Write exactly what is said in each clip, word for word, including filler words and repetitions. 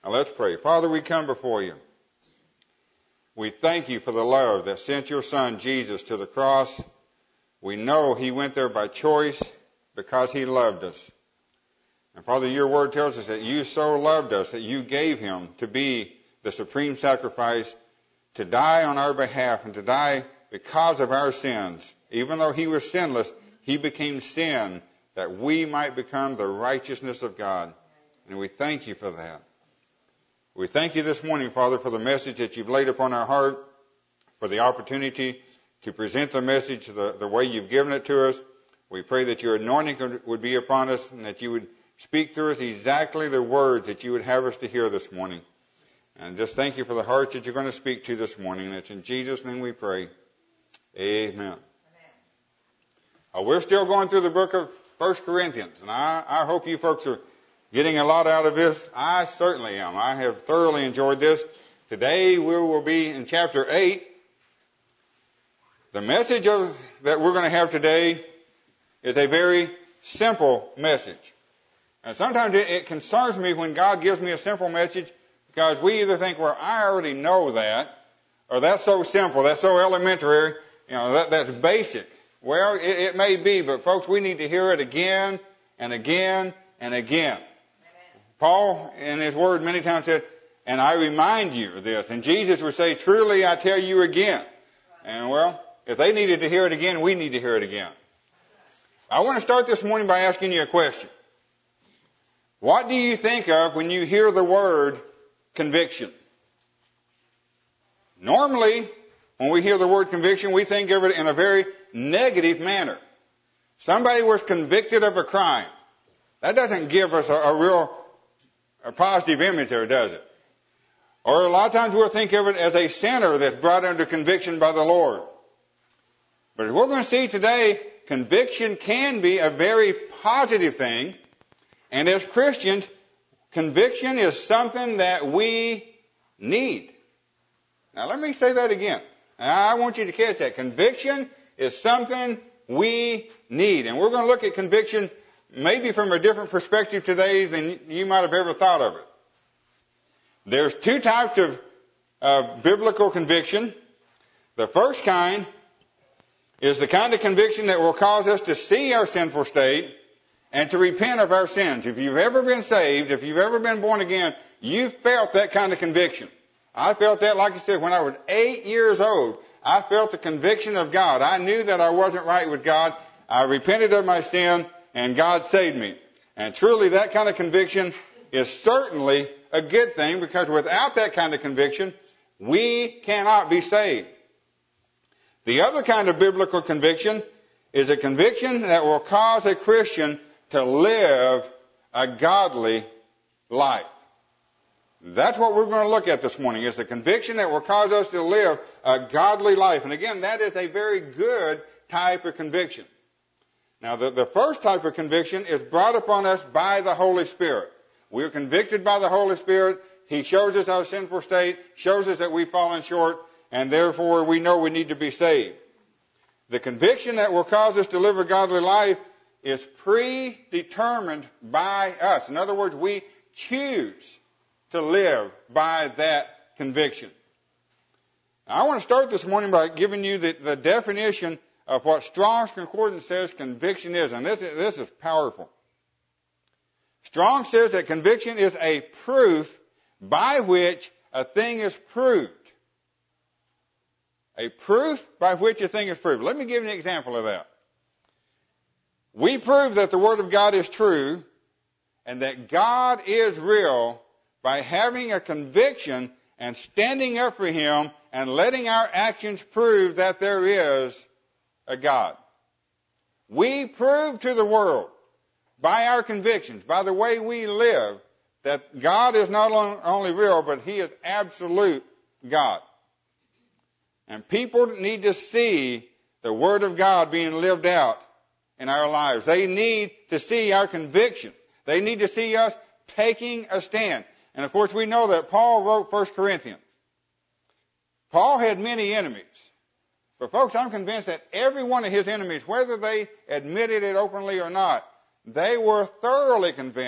Now let's pray. Father, we come before you. We thank you for the love that sent your Son Jesus to the cross. We know he went there by choice because he loved us. And Father, your word tells us that you so loved us that you gave him to be the supreme sacrifice, to die on our behalf and to die because of our sins. Even though he was sinless, he became sin that we might become the righteousness of God. And we thank you for that. We thank you this morning, Father, for the message that you've laid upon our heart, for the opportunity to present the message the, the way you've given it to us. We pray that your anointing would be upon us and that you would speak through us exactly the words that you would have us to hear this morning. And just thank you for the hearts that you're going to speak to this morning. And it's in Jesus' name we pray. Amen. Amen. Uh, we're still going through the book of First Corinthians. And I, I hope you folks are getting a lot out of this. I certainly am. I have thoroughly enjoyed this. Today we will be in chapter eight. The message of, that we're going to have today is a very simple message. And sometimes it, it concerns me when God gives me a simple message because we either think, well, I already know that, or that's so simple, that's so elementary, you know, that, that's basic. Well, it, it may be, but folks, we need to hear it again and again and again. Paul, in his word, many times said, and I remind you of this. And Jesus would say, truly, I tell you again. And well, if they needed to hear it again, we need to hear it again. I want to start this morning by asking you a question. What do you think of when you hear the word conviction? Normally, when we hear the word conviction, we think of it in a very negative manner. Somebody was convicted of a crime. That doesn't give us a, a real a positive image there, does it? Or a lot of times we'll think of it as a sinner that's brought under conviction by the Lord. But as we're going to see today, conviction can be a very positive thing. And as Christians, conviction is something that we need. Now let me say that again. I want you to catch that. Conviction is something we need. And we're going to look at conviction maybe from a different perspective today than you might have ever thought of it. There's two types of, of biblical conviction. The first kind is the kind of conviction that will cause us to see our sinful state and to repent of our sins. If you've ever been saved, if you've ever been born again, you've felt that kind of conviction. I felt that, like I said, when I was eight years old. I felt the conviction of God. I knew that I wasn't right with God. I repented of my sin, and God saved me. And truly, that kind of conviction is certainly a good thing, because without that kind of conviction, we cannot be saved. The other kind of biblical conviction is a conviction that will cause a Christian to live a godly life. That's what we're going to look at this morning, is the conviction that will cause us to live a godly life. And again, that is a very good type of conviction. Now, the, the first type of conviction is brought upon us by the Holy Spirit. We're convicted by the Holy Spirit. He shows us our sinful state, shows us that we've fallen short, and therefore we know we need to be saved. The conviction that will cause us to live a godly life is predetermined by us. In other words, we choose to live by that conviction. Now, I want to start this morning by giving you the, the definition of what Strong's Concordance says conviction is. And this, this is powerful. Strong says that conviction is a proof by which a thing is proved. A proof by which a thing is proved. Let me give you an example of that. We prove that the Word of God is true and that God is real by having a conviction and standing up for Him and letting our actions prove that there is a God. We prove to the world by our convictions, by the way we live, that God is not only real, but He is absolute God. And people need to see the Word of God being lived out in our lives. They need to see our conviction. They need to see us taking a stand. And of course we know that Paul wrote First Corinthians. Paul had many enemies. But folks, I'm convinced that every one of his enemies, whether they admitted it openly or not, they were thoroughly convinced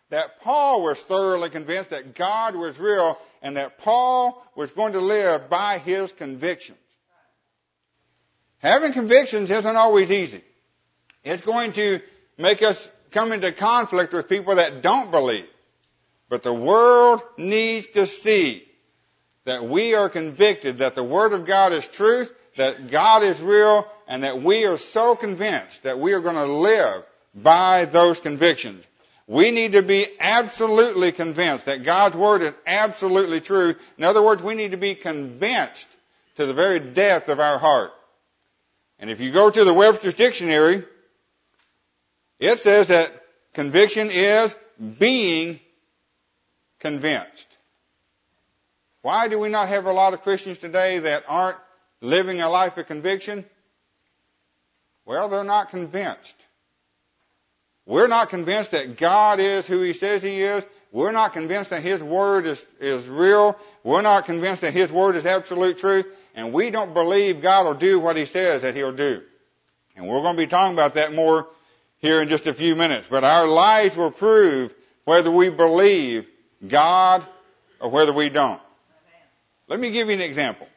that Paul was thoroughly convinced that God was real and that Paul was going to live by his convictions. Having convictions isn't always easy. It's going to make us come into conflict with people that don't believe. But the world needs to see that we are convicted, that the Word of God is truth, that God is real, and that we are so convinced that we are going to live by those convictions. We need to be absolutely convinced that God's Word is absolutely true. In other words, we need to be convinced to the very depth of our heart. And if you go to the Webster's Dictionary, it says that conviction is being convinced. Why do we not have a lot of Christians today that aren't living a life of conviction? Well, they're not convinced. We're not convinced that God is who He says He is. We're not convinced that His Word is, is real. We're not convinced that His Word is absolute truth. And we don't believe God will do what He says that He'll do. And we're going to be talking about that more here in just a few minutes. But our lives will prove whether we believe God or whether we don't. Let me give you an example.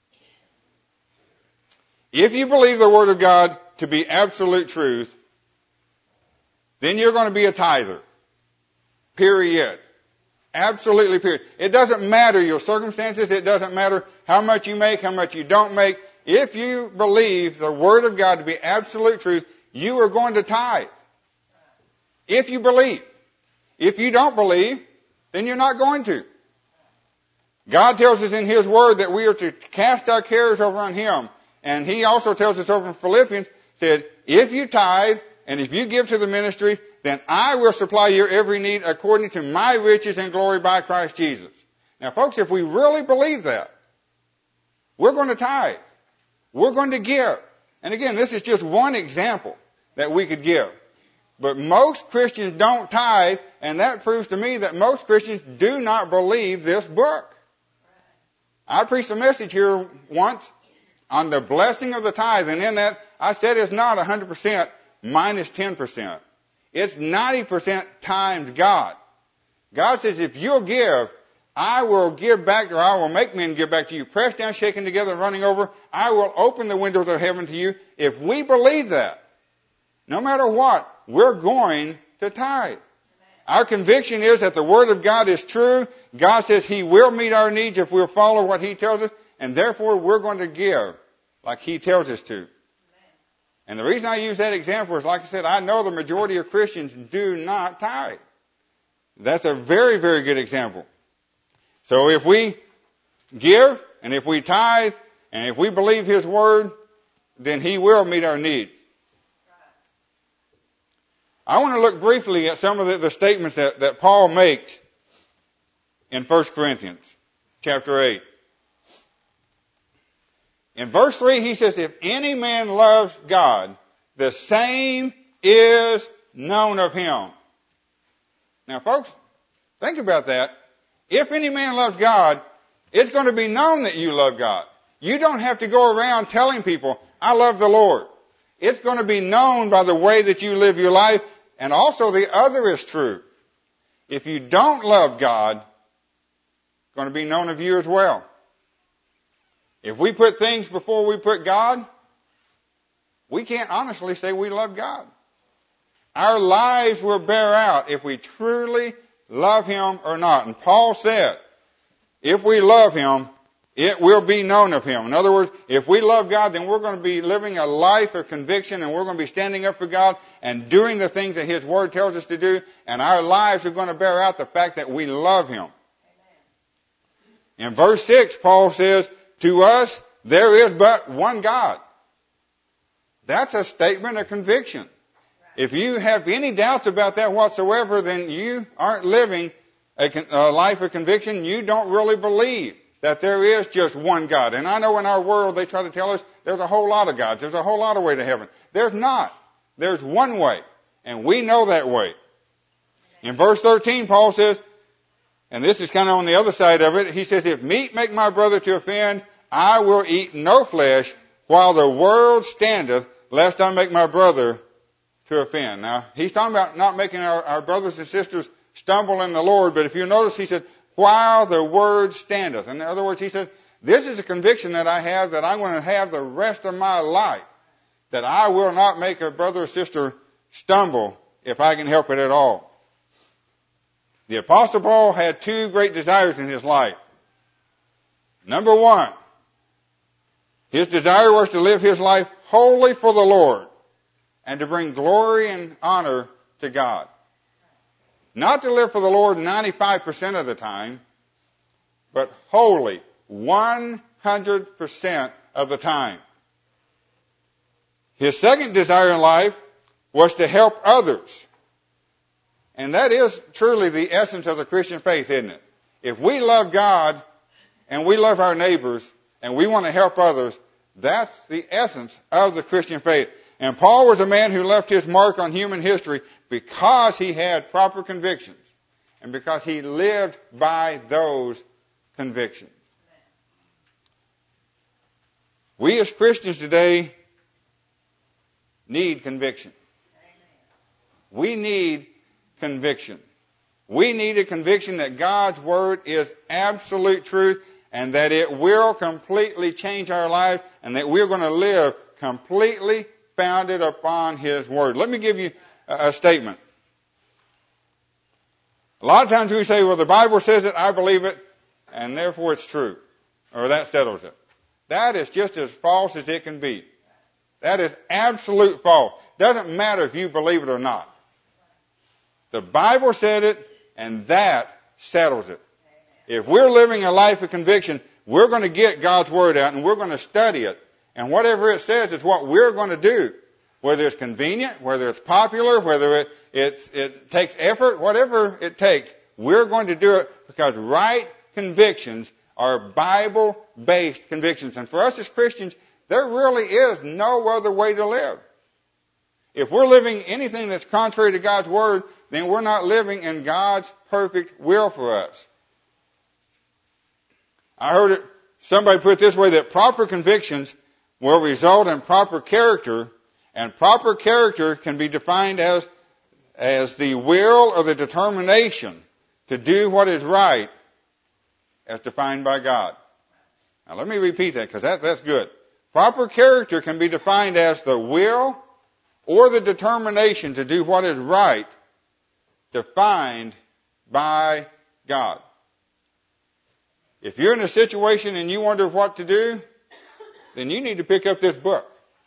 If you believe the Word of God to be absolute truth, then you're going to be a tither. Period. Absolutely period. It doesn't matter your circumstances. It doesn't matter how much you make, how much you don't make. If you believe the Word of God to be absolute truth, you are going to tithe. If you believe. If you don't believe, then you're not going to. God tells us in His Word that we are to cast our cares over on Him. And He also tells us over in Philippians, said, if you tithe and if you give to the ministry, then I will supply your every need according to my riches and glory by Christ Jesus. Now, folks, if we really believe that, we're going to tithe. We're going to give. And again, this is just one example that we could give. But most Christians don't tithe, and that proves to me that most Christians do not believe this book. I preached a message here once on the blessing of the tithe, and in that I said it's not one hundred percent minus ten percent. It's ninety percent times God. God says, if you'll give, I will give back, or I will make men give back to you. Pressed down, shaken together, and running over. I will open the windows of heaven to you. If we believe that, no matter what, we're going to tithe. Our conviction is that the Word of God is true. God says He will meet our needs if we'll follow what He tells us, and therefore we're going to give like He tells us to. And the reason I use that example is, like I said, I know the majority of Christians do not tithe. That's a very, very good example. So if we give, and if we tithe, and if we believe His Word, then He will meet our needs. I want to look briefly at some of the, the statements that, that Paul makes in First Corinthians chapter eight. In verse three, he says, if any man loves God, the same is known of him. Now, folks, think about that. If any man loves God, it's going to be known that you love God. You don't have to go around telling people, I love the Lord. It's going to be known by the way that you live your life. And also the other is true. If you don't love God, it's going to be known of you as well. If we put things before we put God, we can't honestly say we love God. Our lives will bear out if we truly love Him or not. And Paul said, if we love Him, it will be known of Him. In other words, if we love God, then we're going to be living a life of conviction, and we're going to be standing up for God and doing the things that His Word tells us to do, and our lives are going to bear out the fact that we love Him. Amen. In verse six, Paul says, to us, there is but one God. That's a statement of conviction. If you have any doubts about that whatsoever, then you aren't living a, a life of conviction. You don't really believe that there is just one God. And I know in our world they try to tell us there's a whole lot of gods. There's a whole lot of way to heaven. There's not. There's one way. And we know that way. In verse thirteen, Paul says, and this is kind of on the other side of it, he says, if meat make my brother to offend, I will eat no flesh while the world standeth, lest I make my brother to offend. Now, he's talking about not making our, our brothers and sisters stumble in the Lord. But if you notice, he said, while the word standeth. In other words, he said, this is a conviction that I have that I'm going to have the rest of my life, that I will not make a brother or sister stumble if I can help it at all. The Apostle Paul had two great desires in his life. Number one, his desire was to live his life wholly for the Lord and to bring glory and honor to God. Not to live for the Lord ninety-five percent of the time, but wholly, one hundred percent of the time. His second desire in life was to help others. And that is truly the essence of the Christian faith, isn't it? If we love God and we love our neighbors and we want to help others, that's the essence of the Christian faith. And Paul was a man who left his mark on human history because he had proper convictions and because he lived by those convictions. We as Christians today need conviction. We need conviction. We need a conviction that God's Word is absolute truth and that it will completely change our lives and that we're going to live completely founded upon His Word. Let me give you a, a statement. A lot of times we say, well, the Bible says it, I believe it, and therefore it's true. Or that settles it. That is just as false as it can be. That is absolute false. Doesn't matter if you believe it or not. The Bible said it, and that settles it. If we're living a life of conviction, we're going to get God's Word out, and we're going to study it. And whatever it says is what we're going to do. Whether it's convenient, whether it's popular, whether it, it's, it takes effort, whatever it takes, we're going to do it because right convictions are Bible-based convictions. And for us as Christians, there really is no other way to live. If we're living anything that's contrary to God's Word, then we're not living in God's perfect will for us. I heard it, somebody put it this way, that proper convictions will result in proper character, and proper character can be defined as, as the will or the determination to do what is right as defined by God. Now let me repeat that because that, that's good. Proper character can be defined as the will or the determination to do what is right defined by God. If you're in a situation and you wonder what to do, then you need to pick up this book.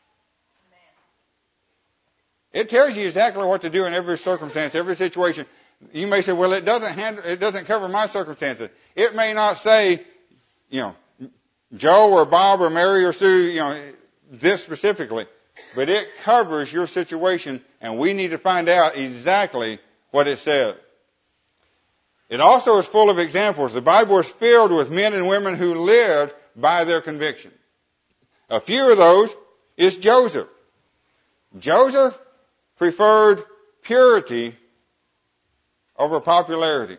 It tells you exactly what to do in every circumstance, every situation. You may say, well, it doesn't handle, it doesn't cover my circumstances. It may not say, you know, Joe or Bob or Mary or Sue, you know, this specifically. But it covers your situation, and we need to find out exactly what it says. It also is full of examples. The Bible is filled with men and women who lived by their conviction. A few of those is Joseph. Joseph preferred purity over popularity.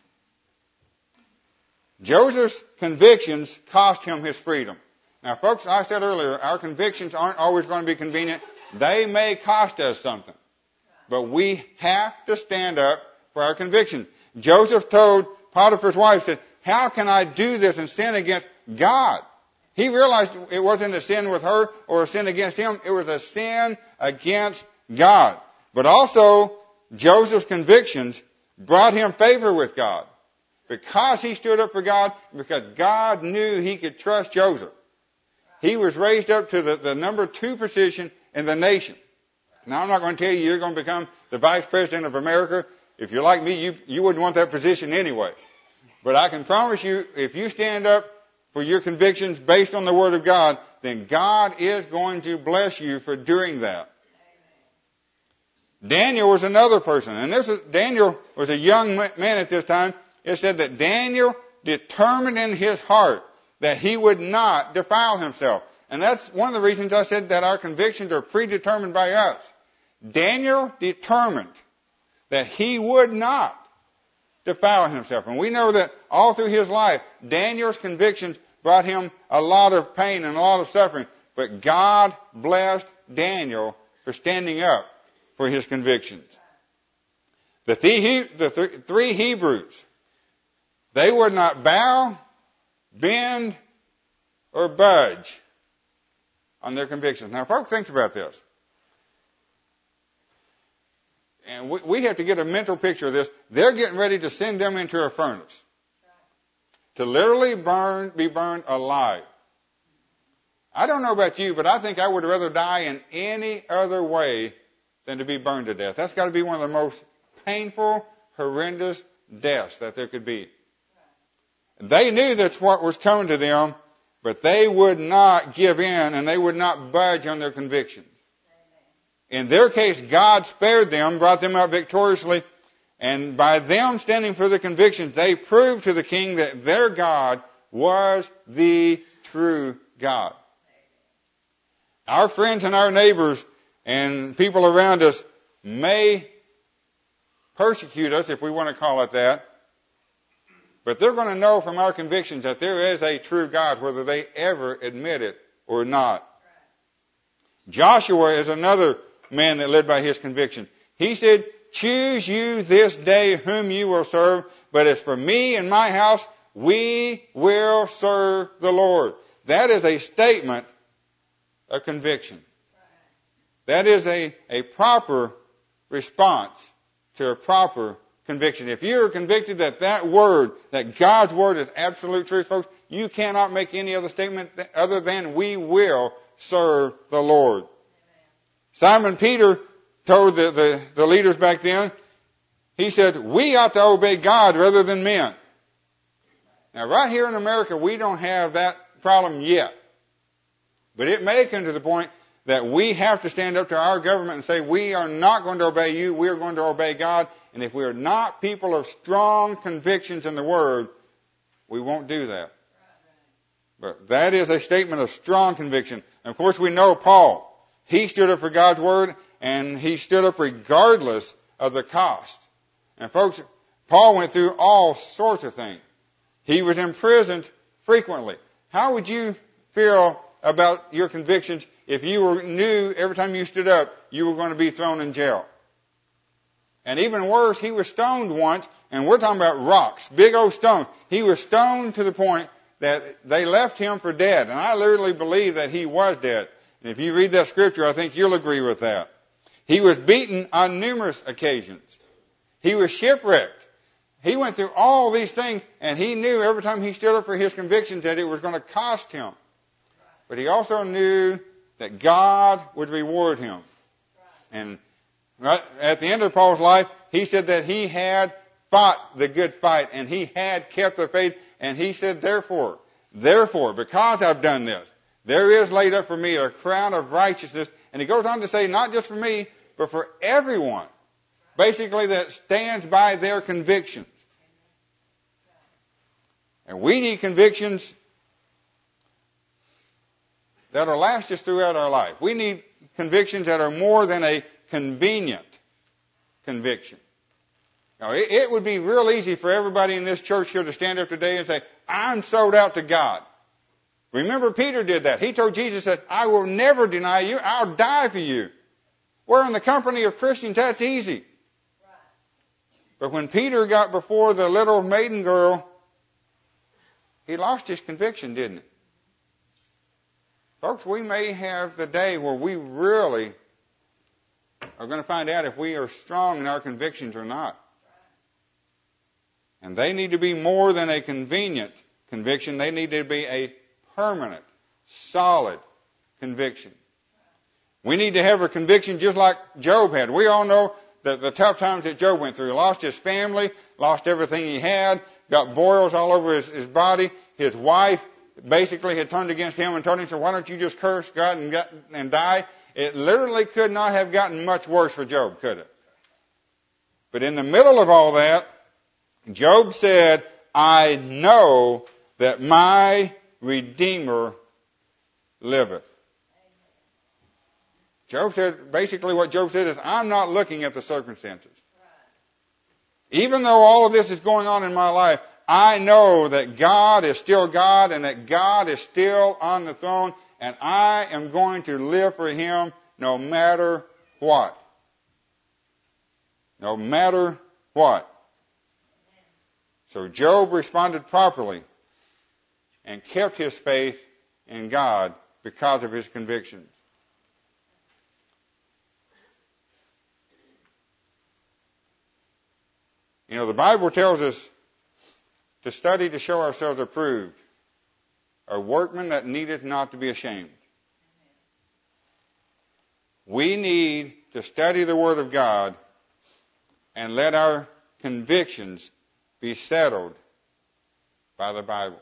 Joseph's convictions cost him his freedom. Now, folks, I said earlier, our convictions aren't always going to be convenient. They may cost us something. But we have to stand up for our convictions. Joseph told Potiphar's wife, said, how can I do this and sin against God? He realized it wasn't a sin with her or a sin against him. It was a sin against God. But also, Joseph's convictions brought him favor with God. Because he stood up for God, because God knew he could trust Joseph. He was raised up to the, the number two position in the nation. Now, I'm not going to tell you you're going to become the vice president of America. If you're like me, you, you wouldn't want that position anyway. But I can promise you, if you stand up for your convictions based on the Word of God, then God is going to bless you for doing that. Daniel was another person. And this is, Daniel was a young man at this time. It said that Daniel determined in his heart that he would not defile himself. And that's one of the reasons I said that our convictions are predetermined by us. Daniel determined that he would not defile himself. And we know that all through his life, Daniel's convictions brought him a lot of pain and a lot of suffering. But God blessed Daniel for standing up for his convictions. The three, the th- three Hebrews, they would not bow, bend, or budge on their convictions. Now, folks, think about this. And we, we have to get a mental picture of this. They're getting ready to send them into a furnace to literally burn, be burned alive. I don't know about you, but I think I would rather die in any other way than to be burned to death. That's got to be one of the most painful, horrendous deaths that there could be. They knew that's what was coming to them, but they would not give in and they would not budge on their convictions. In their case, God spared them, brought them out victoriously, and by them standing for the convictions, they proved to the king that their God was the true God. Our friends and our neighbors and people around us may persecute us, if we want to call it that, but they're going to know from our convictions that there is a true God, whether they ever admit it or not. Joshua is another man that led by his conviction. He said, choose you this day whom you will serve, but as for me and my house, we will serve the Lord. That is a statement of conviction. That is a, a proper response to a proper conviction. If you're convicted that that word, that God's word is absolute truth, folks, you cannot make any other statement other than we will serve the Lord. Simon Peter told the, the, the leaders back then, he said, we ought to obey God rather than men. Now, right here in America, we don't have that problem yet. But it may come to the point that we have to stand up to our government and say, we are not going to obey you, we are going to obey God. And if we are not people of strong convictions in the Word, we won't do that. But that is a statement of strong conviction. And of course, we know Paul. He stood up for God's Word, and he stood up regardless of the cost. And folks, Paul went through all sorts of things. He was imprisoned frequently. How would you feel about your convictions if you were, knew every time you stood up you were going to be thrown in jail? And even worse, he was stoned once, and we're talking about rocks, big old stones. He was stoned to the point that they left him for dead. And I literally believe that he was dead. And if you read that scripture, I think you'll agree with that. He was beaten on numerous occasions. He was shipwrecked. He went through all these things, and he knew every time he stood up for his convictions that it was going to cost him. But he also knew that God would reward him. And right at the end of Paul's life, he said that he had fought the good fight, and he had kept the faith, and he said, therefore, therefore, because I've done this, there is laid up for me a crown of righteousness. And he goes on to say, not just for me, but for everyone, basically, that stands by their convictions. And we need convictions that'll last us throughout our life. We need convictions that are more than a convenient conviction. Now, it, it would be real easy for everybody in this church here to stand up today and say, I'm sold out to God. Remember, Peter did that. He told Jesus that I will never deny you. I'll die for you. We're in the company of Christians. That's easy. But when Peter got before the little maiden girl, he lost his conviction, didn't he? Folks, we may have the day where we really are going to find out if we are strong in our convictions or not. And they need to be more than a convenient conviction. They need to be a permanent, solid conviction. We need to have a conviction just like Job had. We all know that the tough times that Job went through. He lost his family, lost everything he had, got boils all over his, his body. His wife basically had turned against him and told him, so why don't you just curse God and, get, and die? It literally could not have gotten much worse for Job, could it? But in the middle of all that, Job said, I know that my Redeemer liveth. Job said, basically what Job said is, I'm not looking at the circumstances. Even though all of this is going on in my life, I know that God is still God and that God is still on the throne, and I am going to live for Him no matter what. No matter what? So Job responded properly and kept his faith in God because of his convictions. You know, the Bible tells us to study to show ourselves approved, a workman that needeth not to be ashamed. We need to study the Word of God and let our convictions be settled by the Bible.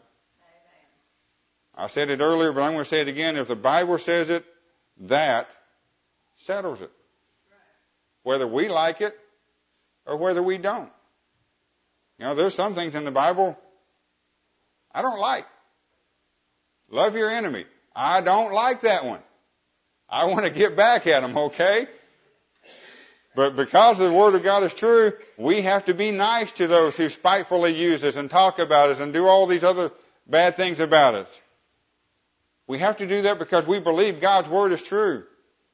I said it earlier, but I'm going to say it again. If the Bible says it, that settles it. Whether we like it or whether we don't. You know, there's some things in the Bible I don't like. Love your enemy. I don't like that one. I want to get back at them, okay? But because the Word of God is true, we have to be nice to those who spitefully use us and talk about us and do all these other bad things about us. We have to do that because we believe God's Word is true.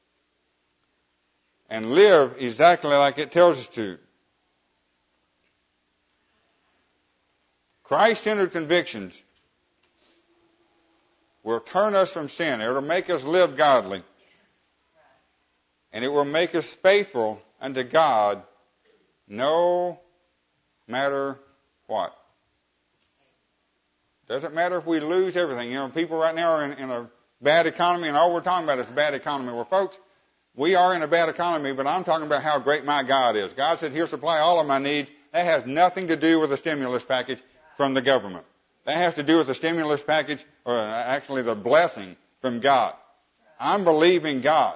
And live exactly like it tells us to. Christ-centered convictions will turn us from sin. It will make us live godly. And it will make us faithful unto God no matter what. Doesn't matter if we lose everything. You know, people right now are in, in a bad economy, and all we're talking about is a bad economy. Well, folks, we are in a bad economy, but I'm talking about how great my God is. God said He'll supply all of my needs. That has nothing to do with a stimulus package from the government. That has to do with the stimulus package, or actually the blessing from God. I'm believing God.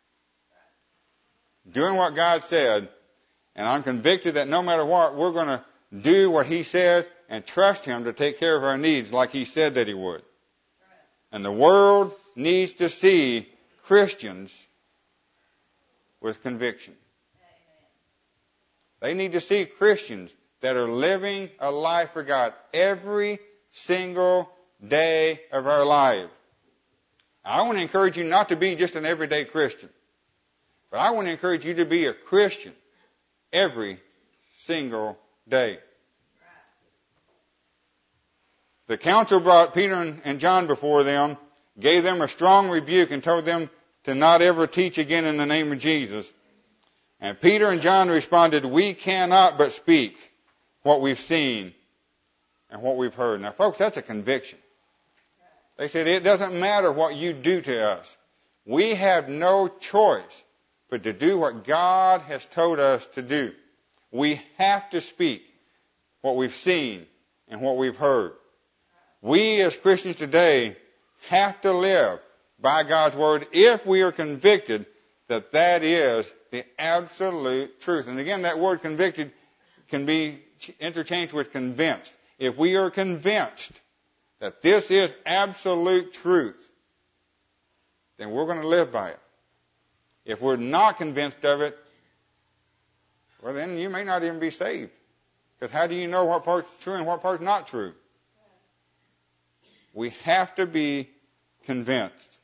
Doing what God said, and I'm convicted that no matter what, we're going to do what He said and trust Him to take care of our needs like He said that He would. And the world needs to see Christians with conviction. They need to see Christians that are living a life for God every single day of our life. I want to encourage you not to be just an everyday Christian, but I want to encourage you to be a Christian every single day. The council brought Peter and John before them, gave them a strong rebuke, and told them to not ever teach again in the name of Jesus. And Peter and John responded, "We cannot but speak what we've seen and what we've heard." Now, folks, that's a conviction. They said, it doesn't matter what you do to us. We have no choice but to do what God has told us to do. We have to speak what we've seen and what we've heard. We as Christians today have to live by God's Word if we are convicted that that is the absolute truth. And again, that word convicted can be interchanged with convinced. If we are convinced that this is absolute truth, then we're going to live by it. If we're not convinced of it, well, then you may not even be saved. Because how do you know what part's true and what part's not true? We have to be convinced.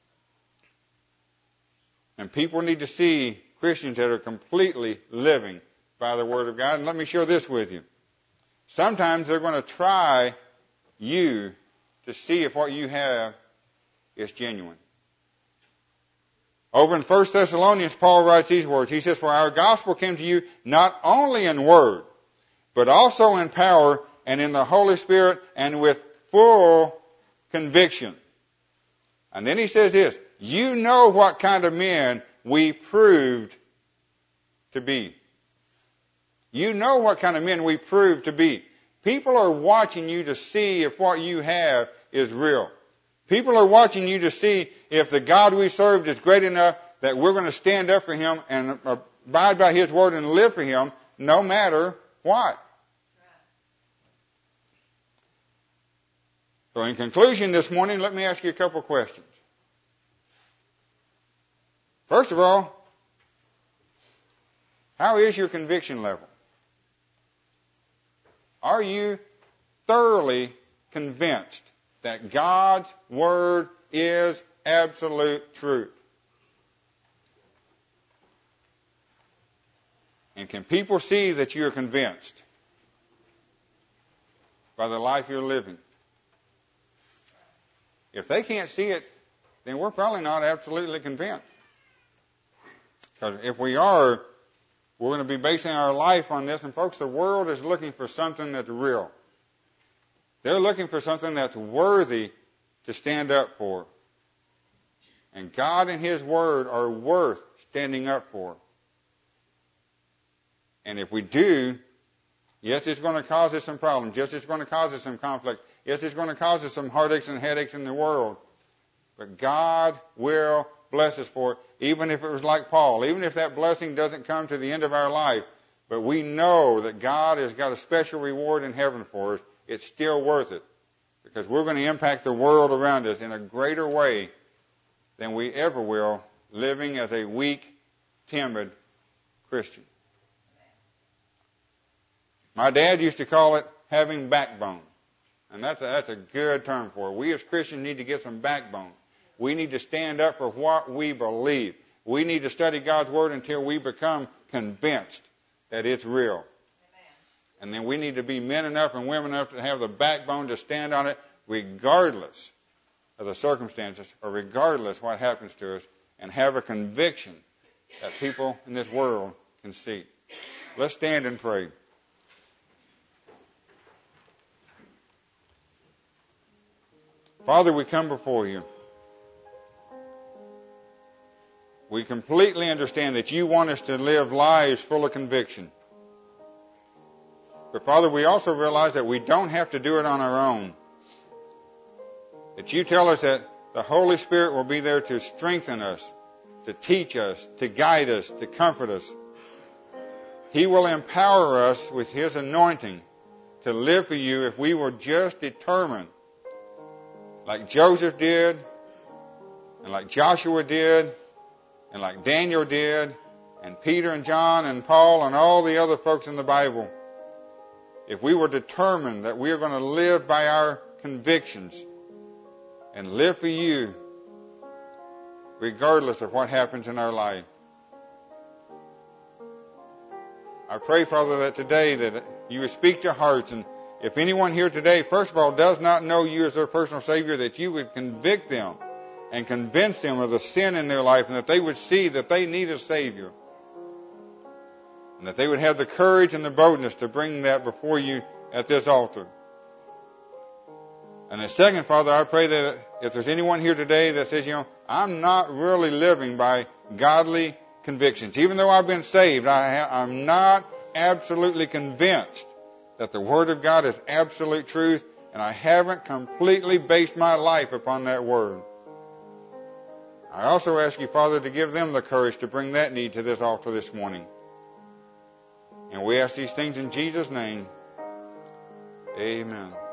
And people need to see Christians that are completely living by the Word of God. And let me share this with you. Sometimes they're going to try you to see if what you have is genuine. Over in First Thessalonians, Paul writes these words. He says, "For our gospel came to you not only in word, but also in power and in the Holy Spirit and with full conviction." And then he says this, "You know what kind of men we proved to be." You know what kind of men we proved to be. People are watching you to see if what you have is real. People are watching you to see if the God we served is great enough that we're going to stand up for Him and abide by His Word and live for Him no matter what. So in conclusion this morning, let me ask you a couple of questions. First of all, how is your conviction level? Are you thoroughly convinced that God's Word is absolute truth? And can people see that you're convinced by the life you're living? If they can't see it, then we're probably not absolutely convinced. Because if we are, we're going to be basing our life on this. And folks, the world is looking for something that's real. They're looking for something that's worthy to stand up for. And God and His Word are worth standing up for. And if we do, yes, it's going to cause us some problems. Yes, it's going to cause us some conflict. Yes, it's going to cause us some heartaches and headaches in the world. But God will bless us for it, even if it was like Paul, even if that blessing doesn't come to the end of our life. But we know that God has got a special reward in heaven for us. It's still worth it, because we're going to impact the world around us in a greater way than we ever will living as a weak, timid Christian. My dad used to call it having backbone. And that's a, that's a good term for it. We as Christians need to get some backbone. We need to stand up for what we believe. We need to study God's Word until we become convinced that it's real. Amen. And then we need to be men enough and women enough to have the backbone to stand on it regardless of the circumstances or regardless what happens to us, and have a conviction that people in this world can see. Let's stand and pray. Father, we come before you. We completely understand that you want us to live lives full of conviction. But Father, we also realize that we don't have to do it on our own. That you tell us that the Holy Spirit will be there to strengthen us, to teach us, to guide us, to comfort us. He will empower us with His anointing to live for you if we will just determine, like Joseph did, and like Joshua did, and like Daniel did, and Peter and John and Paul and all the other folks in the Bible. If we were determined that we are going to live by our convictions and live for you, regardless of what happens in our life. I pray, Father, that today that you would speak to hearts, and if anyone here today, first of all, does not know you as their personal Savior, that you would convict them and convince them of the sin in their life, and that they would see that they need a Savior. And that they would have the courage and the boldness to bring that before you at this altar. And the second, Father, I pray that if there's anyone here today that says, you know, I'm not really living by godly convictions. Even though I've been saved, I ha- I'm not absolutely convinced that the Word of God is absolute truth, and I haven't completely based my life upon that Word. I also ask you, Father, to give them the courage to bring that need to this altar this morning. And we ask these things in Jesus' name. Amen.